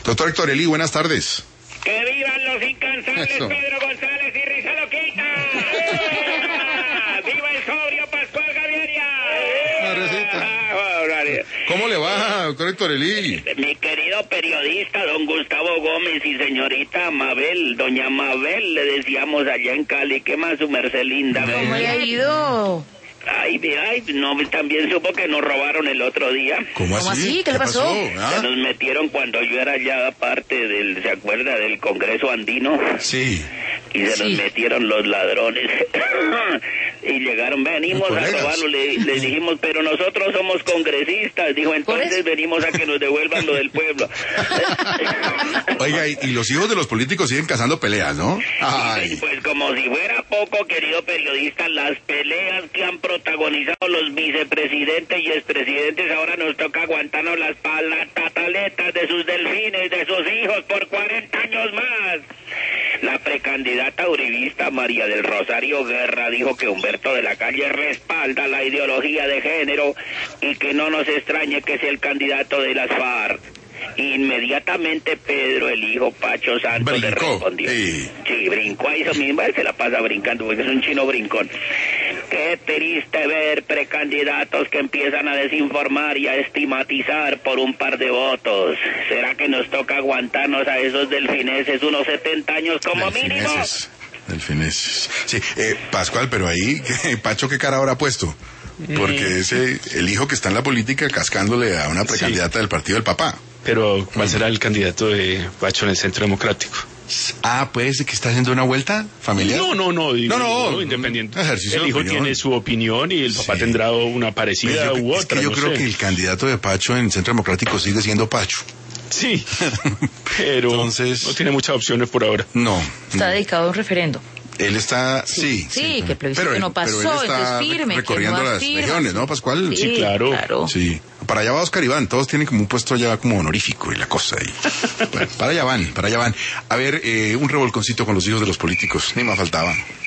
Doctor Héctor Elí, buenas tardes. ¡Que vivan los incansables Eso. Pedro González y Rizalo Quita! ¡Viva el sobrio Pascual Gaviria! ¿Cómo le va, doctor Héctor Elí? Mi querido periodista, don Gustavo Gómez y señorita Mabel, doña Mabel, le decíamos allá en Cali. ¿Qué más, su merced linda? ¿Cómo le ha ido? Ay, no, también supo que nos robaron el otro día. ¿Cómo así? ¿Qué le pasó? Se nos metieron cuando yo era ya parte del, ¿se acuerda? Del Congreso Andino. Sí. Y se nos metieron los ladrones. Y llegaron, venimos a robarlo, les dijimos, pero nosotros somos congresistas. Dijo, entonces venimos a que nos devuelvan lo del pueblo. Oiga, y los hijos de los políticos siguen cazando peleas, ¿no? Ay. Pues como si fuera poco, querido periodista, las peleas que han protagonizado los vicepresidentes y expresidentes, ahora nos toca aguantarnos las pataletas de sus delfines, de sus hijos, por 40 años más. La precandidata uribista María del Rosario Guerra dijo que Humberto de la Calle respalda la ideología de género y que no nos extrañe que sea el candidato de las FARC. Inmediatamente Pedro, el hijo Pacho Santos, le respondió. Sí, brincó a eso mismo, él se la pasa brincando porque es un chino brincón. Qué triste ver precandidatos que empiezan a desinformar y a estigmatizar por un par de votos. ¿Será que nos toca aguantarnos a esos delfineses unos 70 años como mínimo? Delfineses. Sí, Pascual, pero ahí, Pacho, ¿qué cara habrá puesto? Porque ese, el hijo que está en la política cascándole a una precandidata del partido del papá. Pero, ¿cuál será el candidato de Pacho en el Centro Democrático? Ah, pues, ¿que está haciendo una vuelta familiar? No, independiente. Ejercicio el hijo de opinión. tiene su opinión y el papá tendrá una parecida u otra. Es que yo creo que el candidato de Pacho en el Centro Democrático sigue siendo Pacho. Sí, pero entonces, no tiene muchas opciones por ahora. No. Está dedicado a un referendo. Él está, sí, que el plebiscito no pasó, entonces firme. Recorriendo las regiones, ¿no, Pascual? Sí, claro. Sí. Para allá va Oscar Iván, todos tienen como un puesto allá como honorífico y la cosa ahí. Bueno, para allá van. A ver, un revolconcito con los hijos de los políticos, ni más faltaba.